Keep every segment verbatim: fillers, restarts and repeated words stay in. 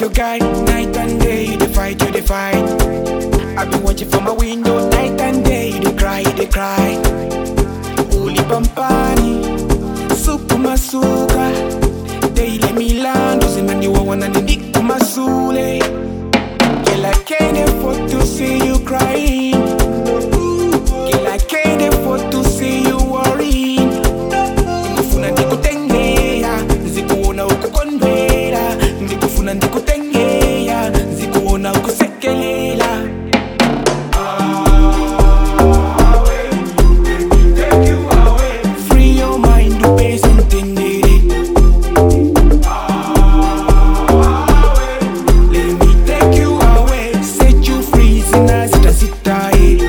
your guide, night and day, you dey fight, you dey fight. I've been watching from my window, night and day, you dey cry, you dey cry. Holy Pampani, Supu Masuka, Daily Milan, Uzimani Wawana, Niku Masule. Girl, I can't afford to see you crying. Girl, I can't afford to see you worrying. Nikufuna ndikutengea, nzikuona ukukonvera. Nikufuna ndikutengea, nzikuona ukusekelela. Free your mind, do base intended. Let me take you away, set you free, zina sita sita eh.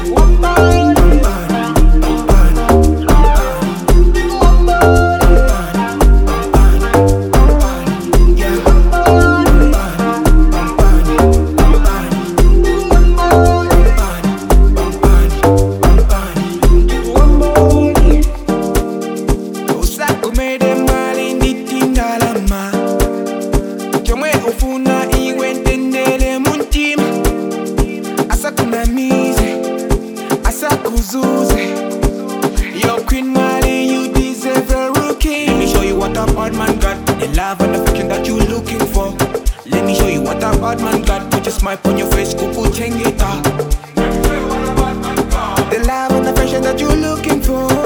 Usakumede mali nditingalama, chomwe ufuna iwe ntendele muntima. Asakunamize, asakuzuze. Your queen Mali, you deserve a rookie. Let me show you what a bad man got, the love and affection that you looking for. Let me show you what a bad man got. Put your smile on your face, kuku chengeta. The love and affection that you looking for.